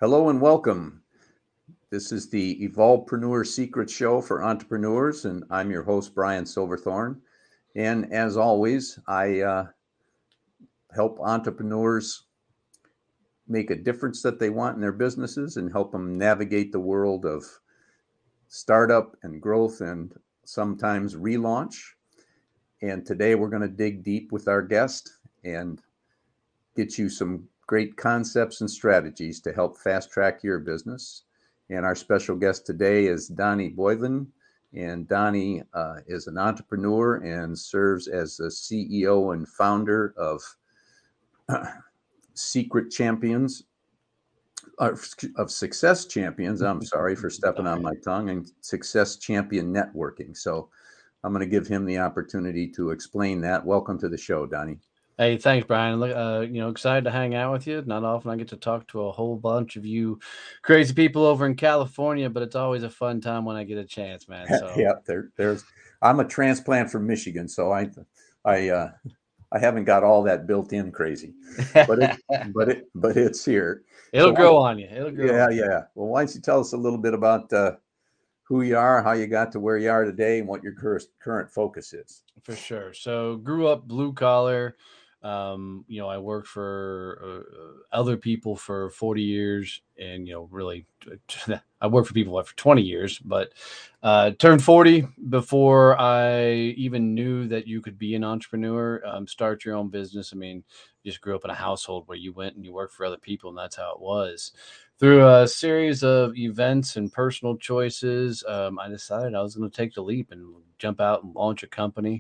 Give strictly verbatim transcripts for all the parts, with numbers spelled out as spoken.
Hello and welcome. This is the Evolvepreneur Secret Show for entrepreneurs, and I'm your host, Brian Silverthorne. And as always, I uh, help entrepreneurs make a difference that they want in their businesses and help them navigate the world of startup and growth and sometimes relaunch. And today we're going to dig deep with our guest and get you some great concepts and strategies to help fast track your business. And our special guest today is Donnie Boylan. And Donnie uh, is an entrepreneur and serves as the C E O and founder of uh, Secret Champions, uh, of Success Champions. I'm sorry for stepping on my tongue, and Success Champion Networking. So I'm going to give him the opportunity to explain that. Welcome to the show, Donnie. Hey, thanks, Brian. Look, uh, you know, excited to hang out with you. Not often I get to talk to a whole bunch of you crazy people over in California, but it's always a fun time when I get a chance, man. So yeah, there, there's. I'm a transplant from Michigan, so I, I, uh, I haven't got all that built in crazy, but it, but it, but it's here. It'll so grow on you. It'll grow. Yeah, on you. yeah. Well, why don't you tell us a little bit about uh, who you are, how you got to where you are today, and what your current current focus is? For sure. So, grew up blue collar. Um, you know, I worked for uh, other people for forty years, and you know, really, I worked for people for twenty years, but uh, turned forty before I even knew that you could be an entrepreneur, um, start your own business. I mean, just grew up in a household where you went and you worked for other people, and that's how it was. Through a series of events and personal choices, um, I decided I was going to take the leap and jump out and launch a company.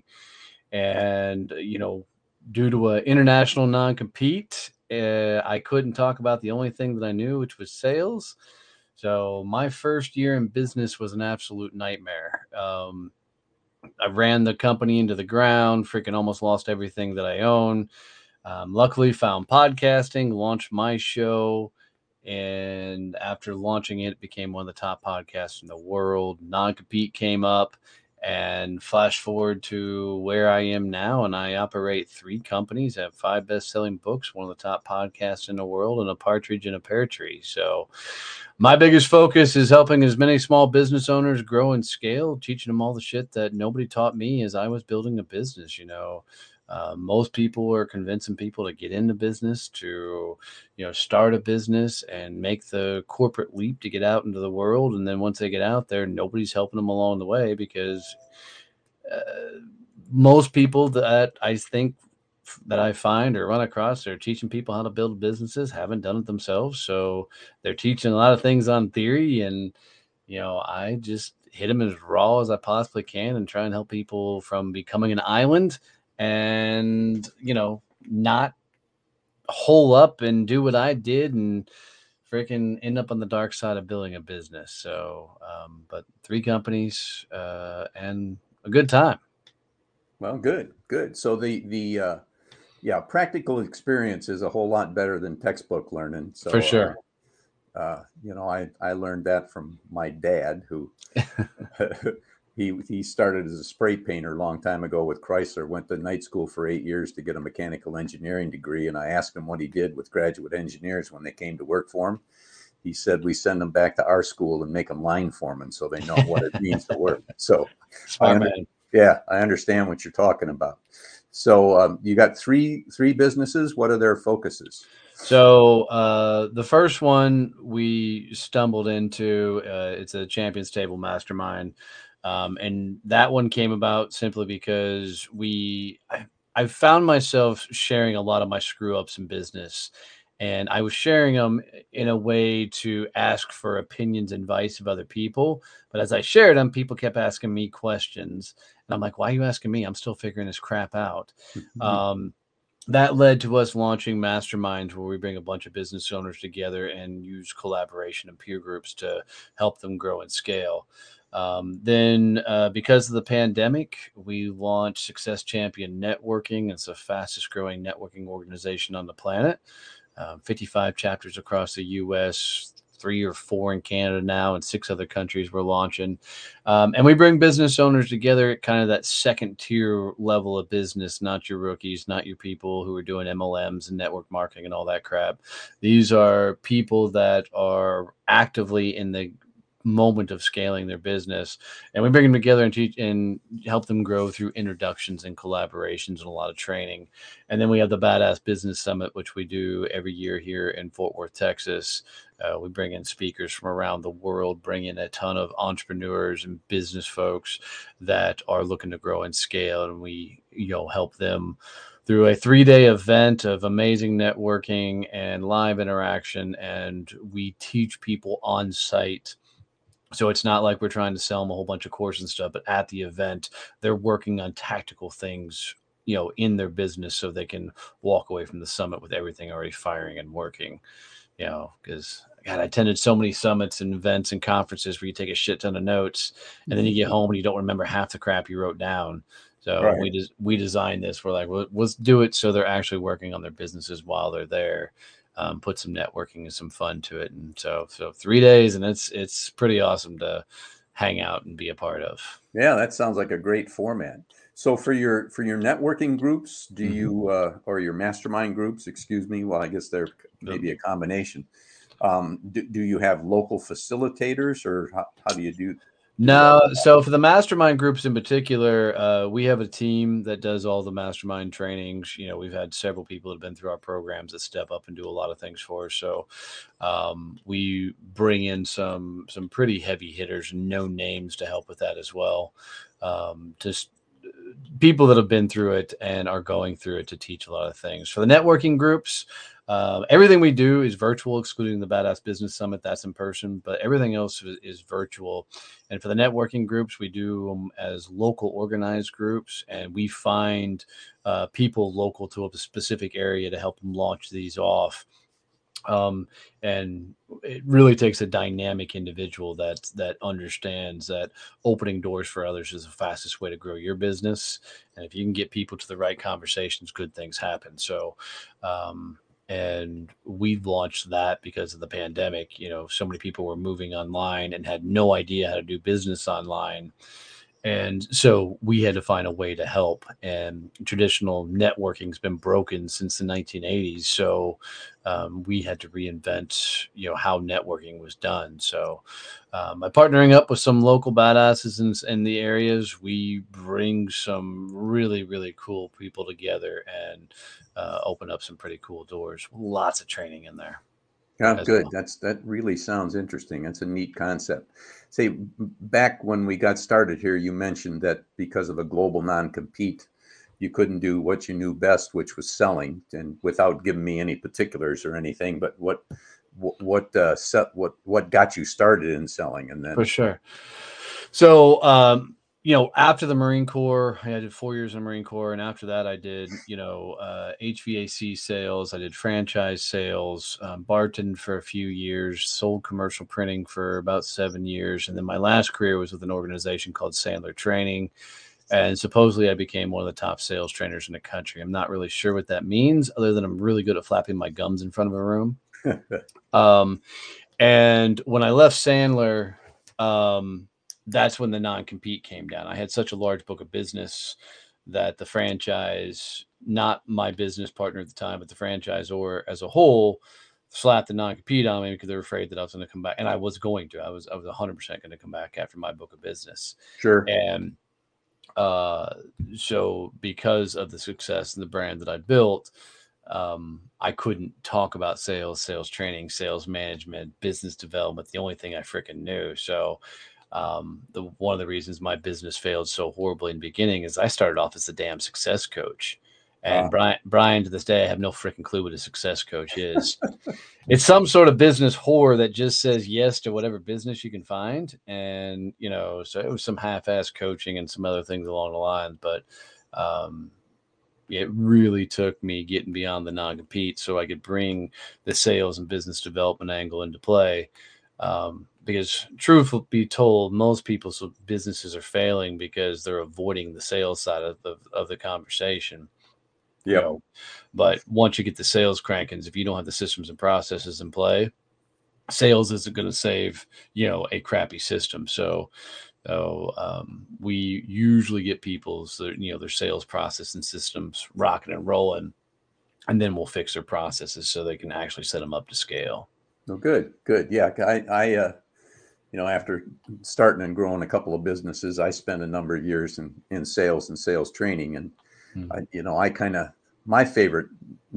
And you know, due to an international non-compete, uh, I couldn't talk about the only thing that I knew, which was sales. So my first year in business was an absolute nightmare. Um, I ran the company into the ground, freaking almost lost everything that I own. Um, luckily, found podcasting, launched my show, and after launching it, it became one of the top podcasts in the world. Non-compete came up, and flash forward to where I am now, and I operate three companies, have five best-selling books, one of the top podcasts in the world, and a partridge in a pear tree. So my biggest focus is helping as many small business owners grow and scale, teaching them all the shit that nobody taught me as I was building a business. You know, uh, most people are convincing people to get into business, to, you know, start a business and make the corporate leap to get out into the world. And then once they get out there, nobody's helping them along the way because uh, most people that I think that I find or run across, they're teaching people how to build businesses, haven't done it themselves. So they're teaching a lot of things on theory. And, you know, I just hit them as raw as I possibly can and try and help people from becoming an island and, you know, not hole up and do what I did and freaking end up on the dark side of building a business. So, um, but three companies uh, and a good time. Well, good, good. So the the uh, yeah, practical experience is a whole lot better than textbook learning. So For sure. uh, uh, you know, I I learned that from my dad, who he he started as a spray painter a long time ago with Chrysler. Went to night school for eight years to get a mechanical engineering degree, and I asked him what he did with graduate engineers when they came to work for him. He said we send them back to our school and make them line foremen so they know what it means to work. So, I Smart under, man. yeah, I understand what you're talking about. So um, you got three three businesses. What are their focuses? So uh, the first one we stumbled into, uh, it's a Champions Table Mastermind. Um, and that one came about simply because we, I, I found myself sharing a lot of my screw ups in business. And I was sharing them in a way to ask for opinions and advice of other people. But as I shared them, people kept asking me questions. And I'm like, why are you asking me? I'm still figuring this crap out. Um, that led to us launching masterminds where we bring a bunch of business owners together and use collaboration and peer groups to help them grow and scale. Um, then, uh, because of the pandemic, we launched Success Champion Networking. It's the fastest growing networking organization on the planet. Um, fifty-five chapters across the U S, three or four in Canada now, and six other countries we're launching. Um, and we bring business owners together at kind of that second tier level of business, not your rookies, not your people who are doing M L Ms and network marketing and all that crap. These are people that are actively in the moment of scaling their business, and we bring them together and teach and help them grow through introductions and collaborations and a lot of training. And then we have the Badass Business Summit, which we do every year here in Fort Worth, Texas. Uh, we bring in speakers from around the world, bring in a ton of entrepreneurs and business folks that are looking to grow and scale, and we, you know, help them through a three-day event of amazing networking and live interaction. And we teach people on site. So it's not like we're trying to sell them a whole bunch of courses and stuff, but at the event, they're working on tactical things, you know, in their business so they can walk away from the summit with everything already firing and working, you know, because God, I attended so many summits and events and conferences where you take a shit ton of notes and then you get home and you don't remember half the crap you wrote down. So right. we just, we designed this. We're like, well, let's do it so they're actually working on their businesses while they're there. Um, put some networking and some fun to it. And so, so three days and it's, it's pretty awesome to hang out and be a part of. Yeah. That sounds like a great format. So for your, for your networking groups, do mm-hmm. you, uh, or your mastermind groups, excuse me. Well, I guess they're maybe a combination. Um, do, do you have local facilitators or how, how do you do? No, so for the mastermind groups in particular, uh, we have a team that does all the mastermind trainings. You know, we've had several people that have been through our programs that step up and do a lot of things for us. So um, we bring in some some pretty heavy hitters, no names to help with that as well. Um, just people that have been through it and are going through it to teach a lot of things. For the networking groups, Uh, everything we do is virtual, excluding the Badass Business Summit. That's in person, but everything else is, is virtual. And for the networking groups, we do them as local organized groups, and we find uh, people local to a specific area to help them launch these off. Um, and it really takes a dynamic individual that that understands that opening doors for others is the fastest way to grow your business. And if you can get people to the right conversations, good things happen. So, um, and we've launched that because of the pandemic. You know, so many people were moving online and had no idea how to do business online. And so we had to find a way to help. And traditional networking has been broken since the nineteen eighties. So um, we had to reinvent, you know, how networking was done. So um, by partnering up with some local badasses in, in the areas, we bring some really, really cool people together and uh, open up some pretty cool doors. Lots of training in there. Yeah, good. Well. That's that really sounds interesting. That's a neat concept. Say, back when we got started here, you mentioned that because of a global non-compete, you couldn't do what you knew best, which was selling. And without giving me any particulars or anything, but what what uh, set what what got you started in selling, and then for sure. So. Um, You know, after the Marine Corps, I did four years in the Marine Corps. And after that, I did, you know, uh, H V A C sales. I did franchise sales, um, bartended for a few years, sold commercial printing for about seven years. And then my last career was with an organization called Sandler Training. And supposedly I became one of the top sales trainers in the country. I'm not really sure what that means, other than I'm really good at flapping my gums in front of a room. um, and when I left Sandler, um, that's when the non-compete came down. I had such a large book of business that the franchise, not my business partner at the time, but the franchisor as a whole, slapped the non-compete on me because they were afraid that I was going to come back. And I was going to. I was I was one hundred percent going to come back after my book of business. Sure. And uh, so because of the success and the brand that I built, um, I couldn't talk about sales, sales training, sales management, business development, the only thing I freaking knew. So Um, the one of the reasons my business failed so horribly in the beginning is I started off as the damn success coach. And uh, Brian, Brian, to this day, I have no freaking clue what a success coach is. It's some sort of business whore that just says yes to whatever business you can find. And, you know, so it was some half-ass coaching and some other things along the line. But um, it really took me getting beyond the non-compete so I could bring the sales and business development angle into play. Um, because truth will be told, most people's businesses are failing because they're avoiding the sales side of the, of the conversation. Yeah. You know? But once you get the sales cranking, if you don't have the systems and processes in play, sales isn't going to save, you know, a crappy system. So, so um, we usually get people's, their, you know, their sales process and systems rocking and rolling, and then we'll fix their processes so they can actually set them up to scale. Oh, good, good. Yeah, I, I, uh, you know, after starting and growing a couple of businesses, I spent a number of years in, in sales and sales training. And, Hmm. I, you know, I kind of, my favorite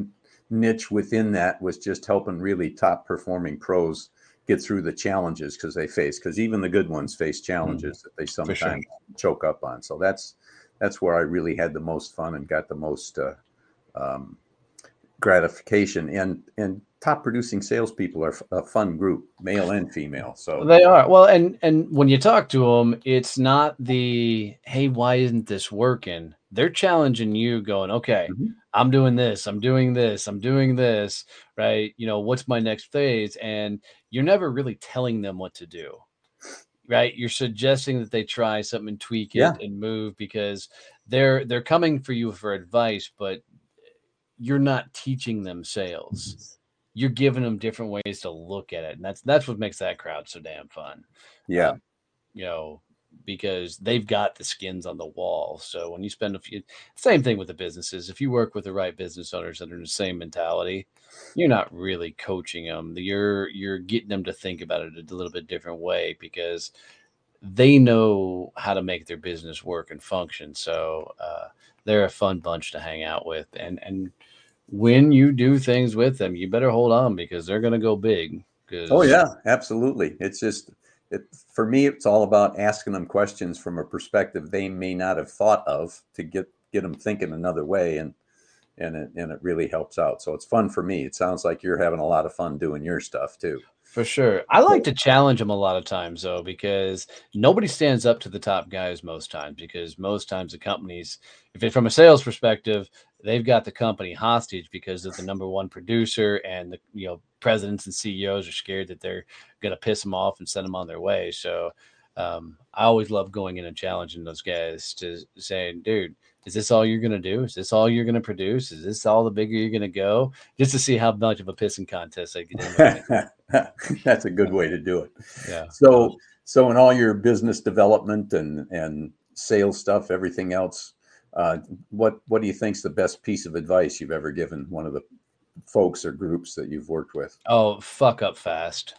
niche within that was just helping really top performing pros get through the challenges because they face, because even the good ones face challenges that they For sure. sometimes choke up on. So that's, that's where I really had the most fun and got the most uh, um, gratification. And, and top producing salespeople are a fun group, male and female. So They are. Well, and and when you talk to them, it's not the, hey, why isn't this working? They're challenging you, going, okay, Mhm. I'm doing this, I'm doing this, I'm doing this, right? You know, what's my next phase? And you're never really telling them what to do, right? You're suggesting that they try something and tweak Yeah. it and move, because they're they're coming for you for advice, but you're not teaching them sales. You're giving them different ways to look at it, and that's that's what makes that crowd so damn fun. Yeah. Um, you know, because they've got the skins on the wall. So when you spend a few, same thing with the businesses. If you work with the right business owners that are in the same mentality, you're not really coaching them. You're you're getting them to think about it a little bit different way, because they know how to make their business work and function. So uh, they're a fun bunch to hang out with, and and when you do things with them, you better hold on, because they're going to go big. Oh Because yeah, absolutely. It's just it for me. It's all about asking them questions from a perspective they may not have thought of to get get them thinking another way, and and it and it really helps out. So it's fun for me. It sounds like you're having a lot of fun doing your stuff too. for sure, I like So to challenge them a lot of times, though, because nobody stands up to the top guys most times. Because most times the companies, if it's from a sales perspective, they've got the company hostage because of the number one producer, and the, you know, presidents and C E Os are scared that they're going to piss them off and send them on their way. So um, I always love going in and challenging those guys to saying, dude, is this all you're going to do? Is this all you're going to produce? Is this all the bigger you're going to go? Just to see how much of a pissing contest they get in with me. that's a good way to do it. Yeah. Um, So so in all your business development and and sales stuff, everything else, uh, what what do you think's the best piece of advice you've ever given one of the folks or groups that you've worked with? oh, fuck up fast.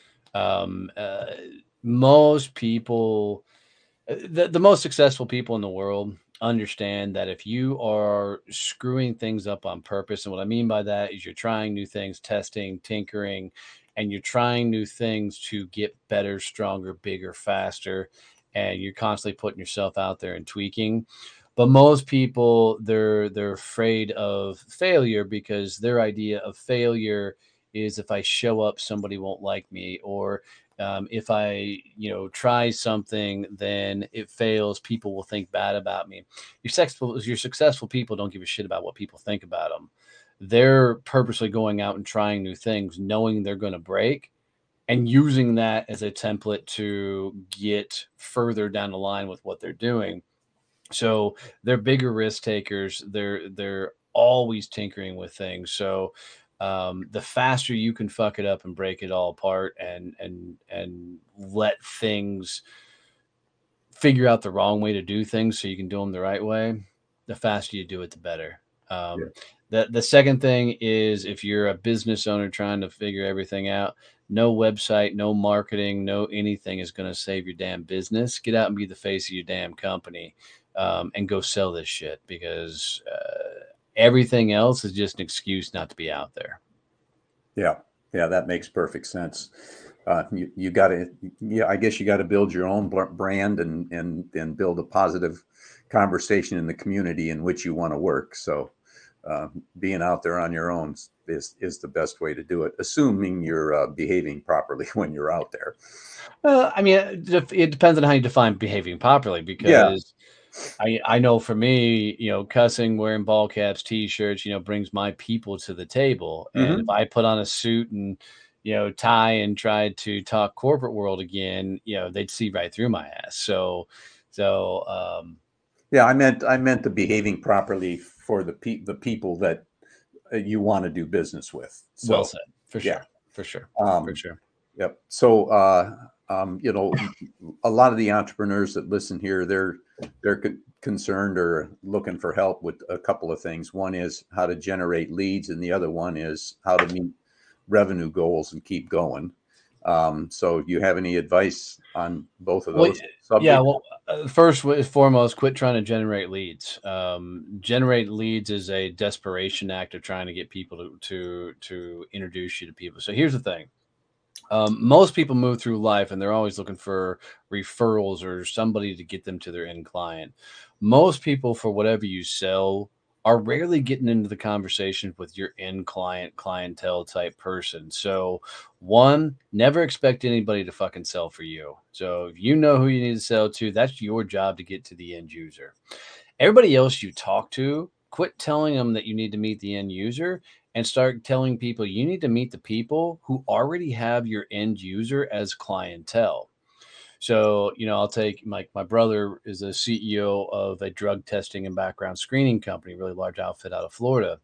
Um, uh, most people, uh, the, the most successful people in the world understand that if you are screwing things up on purpose, and what I mean by that is you're trying new things, testing, tinkering, and you're trying new things to get better, stronger, bigger, faster, and you're constantly putting yourself out there and tweaking. But most people, they're they're afraid of failure, because their idea of failure is, if I show up, somebody won't like me, or um, if I, you know, try something, then it fails, people will think bad about me. Your successful, your successful people don't give a shit about what people think about them. They're purposely going out and trying new things, knowing they're going to break, and using that as a template to get further down the line with what they're doing. So they're bigger risk takers. They're they're always tinkering with things. So um, the faster you can fuck it up and break it all apart, and and and let things figure out the wrong way to do things so you can do them the right way, the faster you do it, the better. Yeah. Um, the the second thing is, if you're a business owner trying to figure everything out, no website, no marketing, no anything is going to save your damn business. Get out and be the face of your damn company, um, and go sell this shit, because uh, everything else is just an excuse not to be out there. Yeah, yeah, that makes perfect sense. Uh, you you got to, yeah, I guess you got to build your own bl- brand and and and build a positive conversation in the community in which you want to work. So uh, being out there on your own is is the best way to do it, assuming you're uh, behaving properly when you're out there. Uh, I mean, it, def- it depends on how you define behaving properly, Yeah. because I I know for me, you know, cussing, wearing ball caps, t-shirts, you know, brings my people to the table. And if Hmm. I put on a suit and, you know, tie and tried to talk corporate world again, you know, they'd see right through my ass. So, so um, Yeah, I meant I meant the behaving properly for the pe- the people that uh, you want to do business with. well So said, for yeah. sure, for sure, for Um, sure. Yep. So, uh, um, you know, a lot of the entrepreneurs that listen here, they're they're con- concerned or looking for help with a couple of things. One is how to generate leads, and the other one is how to meet revenue goals and keep going. Um, so, do you have any advice on both of Well, those yeah. subjects? Well, uh, first and foremost, quit trying to generate leads. Um, generate leads is a desperation act of trying to get people to to to introduce you to people. So here's the thing. Um, most people move through life and they're always looking for referrals or somebody to get them to their end client. Most people, for whatever you sell, are rarely getting into the conversation with your end client, clientele type person. So, one, never expect anybody to fucking sell for you. So, if you know who you need to sell to, that's your job to get to the end user. Everybody else you talk to, quit telling them that you need to meet the end user and start telling people you need to meet the people who already have your end user as clientele. So, you know, I'll take my my brother is a C E O of a drug testing and background screening company, really large outfit out of Florida.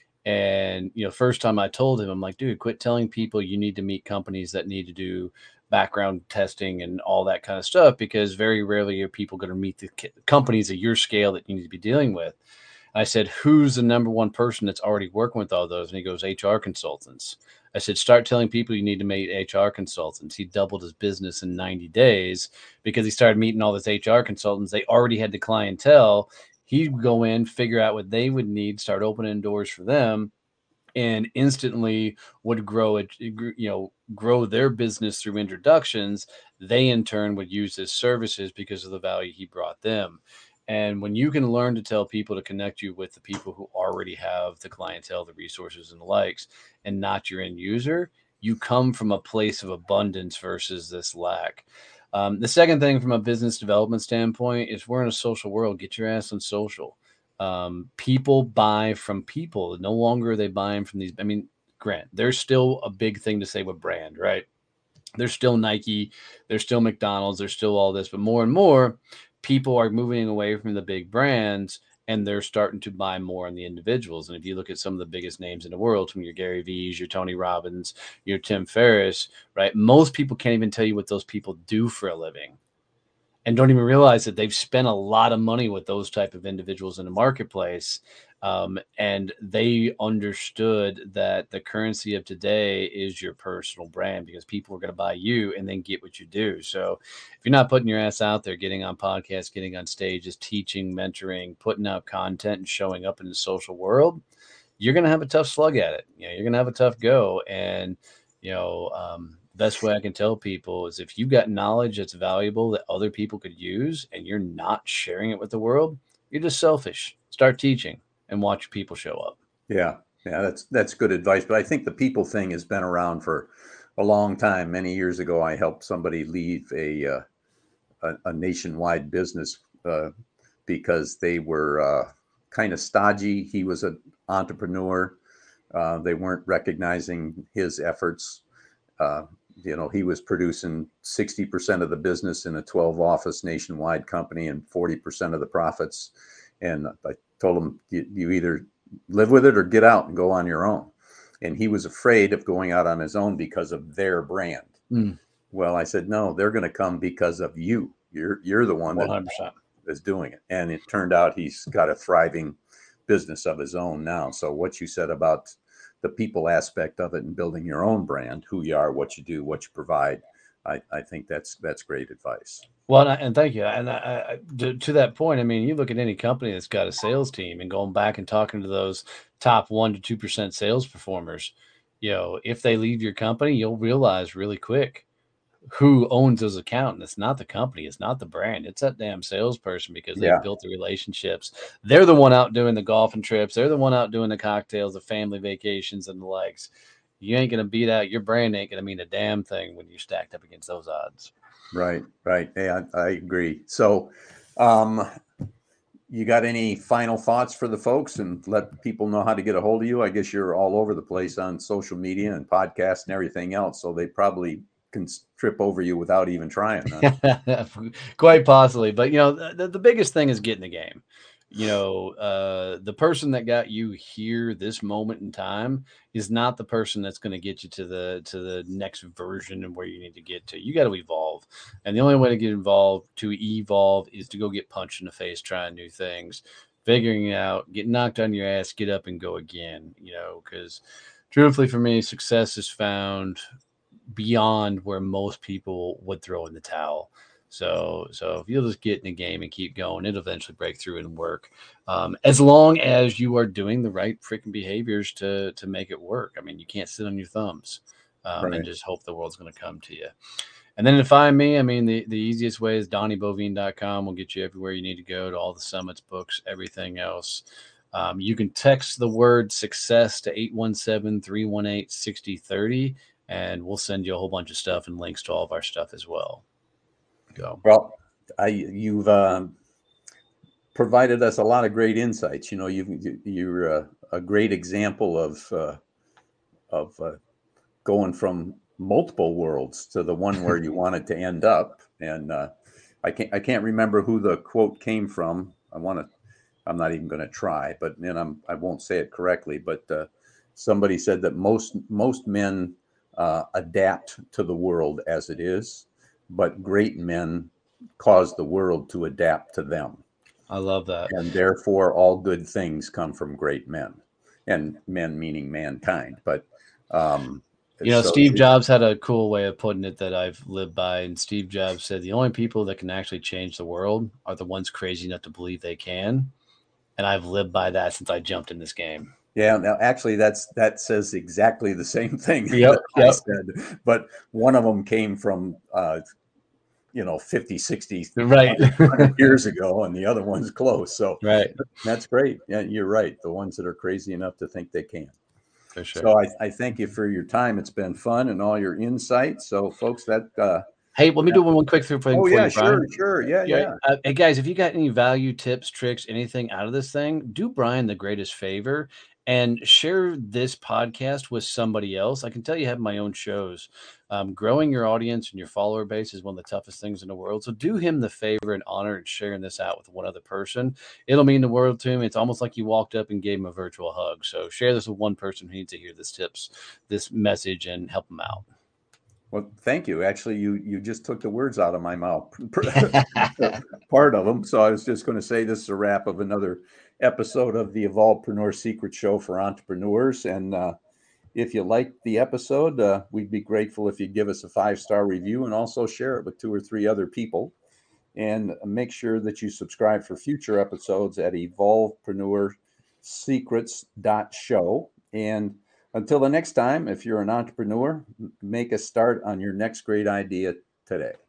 And, you know, first time I told him, I'm like, dude, quit telling people you need to meet companies that need to do background testing and all that kind of stuff, because very rarely are people going to meet the c- companies at your scale that you need to be dealing with. I said, who's the number one person that's already working with all those? And he goes, H R consultants. I said, start telling people you need to meet H R consultants. He doubled his business in ninety days because he started meeting all these H R consultants. They already had the clientele. He'd go in, figure out what they would need, start opening doors for them, and instantly would grow it, you know, grow their business through introductions. They in turn would use his services because of the value he brought them. And when you can learn to tell people to connect you with the people who already have the clientele, the resources, and the likes, and not your end user, you come from a place of abundance versus this lack. Um, the second thing, from a business development standpoint, is we're in a social world. Get your ass on social. Um, people buy from people. No longer are they buying from these. I mean, grant, there's still a big thing to say with brand, right? There's still Nike, there's still McDonald's, there's still all this, but more and more people are moving away from the big brands and they're starting to buy more on the individuals. And if you look at some of the biggest names in the world, from your Gary V's, your Tony Robbins, your Tim Ferriss, right? Most people can't even tell you what those people do for a living, and don't even realize that they've spent a lot of money with those type of individuals in the marketplace. Um, and they understood that the currency of today is your personal brand, because people are going to buy you and then get what you do. So if you're not putting your ass out there, getting on podcasts, getting on stages, teaching, mentoring, putting out content, and showing up in the social world, you're going to have a tough slug at it. You know, you're going to have a tough go. And, you know, um, best way I can tell people is, if you've got knowledge that's valuable that other people could use and you're not sharing it with the world, you're just selfish. Start teaching and watch people show up. Yeah, yeah, that's that's good advice. But I think the people thing has been around for a long time. Many years ago, I helped somebody leave a uh, a, a nationwide business uh, because they were uh, kind of stodgy. He was an entrepreneur. Uh, they weren't recognizing his efforts. Uh, you know, he was producing sixty percent of the business in a twelve office nationwide company and forty percent of the profits. And I told him, you, you either live with it or get out and go on your own. And he was afraid of going out on his own because of their brand. Mm. Well, I said, no, they're going to come because of you. You're, you're the one one hundred percent that is doing it. And it turned out he's got a thriving business of his own now. So what you said about the people aspect of it and building your own brand, who you are, what you do, what you provide, I, I think that's that's great advice. Well, and, I, and thank you. And I, I, to, to that point, I mean, you look at any company that's got a sales team, and going back and talking to those top one to two percent sales performers, you know, if they leave your company, you'll realize really quick who owns those accounts. It's not the company, it's not the brand, it's that damn salesperson, because they've Yeah. built the relationships. They're the one out doing the golfing trips. They're the one out doing the cocktails, the family vacations, and the likes. You ain't gonna beat out your brand. Ain't gonna mean a damn thing when you're stacked up against those odds. Right, right. Yeah, I, I agree. So, um, you got any final thoughts for the folks, and let people know how to get a hold of you? I guess you're all over the place on social media and podcasts and everything else, so they probably can trip over you without even trying. Huh? Quite possibly. But, you know, the, the biggest thing is getting the game. you know, uh, the person that got you here this moment in time is not the person that's going to get you to the to the next version and where you need to get to. You got to evolve, and the only way to get involved to evolve is to go get punched in the face, trying new things, figuring it out, get knocked on your ass, get up and go again. You know, because truthfully, for me, success is found beyond where most people would throw in the towel. So, so if you'll just get in the game and keep going, it'll eventually break through and work. Um, as long as you are doing the right freaking behaviors to to make it work. I mean, you can't sit on your thumbs um, Right. and just hope the world's going to come to you. And then to find me, I mean, the, the easiest way is donnie bovine dot com. We'll get you everywhere you need to go, to all the summits, books, everything else. Um, you can text the word success to eight one seven, three one eight, six zero three zero. And we'll send you a whole bunch of stuff and links to all of our stuff as well. Go. Well, I you've um, provided us a lot of great insights. You know, you you're a, a great example of uh, of uh, going from multiple worlds to the one where you wanted to end up. And uh, I can't I can't remember who the quote came from. I want to. I'm not even going to try, but then I'm I won't say it correctly. But uh, somebody said that most most men Uh, adapt to the world as it is, but great men cause the world to adapt to them. I love that. And therefore, all good things come from great men, and men meaning mankind. But, um, you know, so Steve it, Jobs had a cool way of putting it that I've lived by. And Steve Jobs said, the only people that can actually change the world are the ones crazy enough to believe they can. And I've lived by that since I jumped in this game. Yeah, now actually, that's that says exactly the same thing Yep, that I yep. said, but one of them came from, uh, you know, fifty, sixty Right. one hundred years ago, and the other one's close. So Right. that's great. Yeah, you're right. The ones that are crazy enough to think they can. For sure. So I, I thank you for your time. It's been fun and all your insights. So folks, that uh, Hey, let me do one, one quick thing for oh for yeah, you, Brian. sure, sure, yeah, yeah. Yeah. Uh, hey guys, if you got any value, tips, tricks, anything out of this thing, do Brian the greatest favor and share this podcast with somebody else. I can tell you, I have my own shows. Um, growing your audience and your follower base is one of the toughest things in the world. So do him the favor and honor and sharing this out with one other person. It'll mean the world to him. It's almost like you walked up and gave him a virtual hug. So share this with one person who needs to hear this tips, this message, and help them out. Well, thank you. Actually, you you just took the words out of my mouth, part of them. So I was just going to say this is a wrap of another episode of the Evolvepreneur Secret Show for entrepreneurs. And uh, if you liked the episode, uh, we'd be grateful if you give us a five-star review and also share it with two or three other people. And make sure that you subscribe for future episodes at evolvepreneur secrets dot show. And until the next time, if you're an entrepreneur, make a start on your next great idea today.